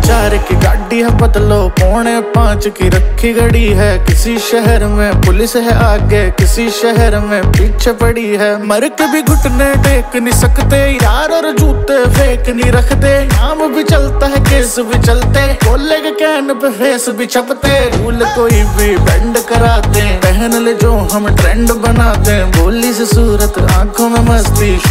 4 की गाड़ी है बदलो, 4:45 की रखी घड़ी है। किसी शहर में पुलिस है आगे, किसी शहर में पीछे पड़ी है। मर के भी घुटने टेक नहीं सकते यार, और जूते फेंक नहीं रखते। नाम भी चलता है केस भी चलते, बोले के कैन पे फेस भी छपते। रूल कोई भी बेंड कराते, पहन ले जो हम ट्रेंड बनाते। बोली से सूरत आंखों में मस्ती,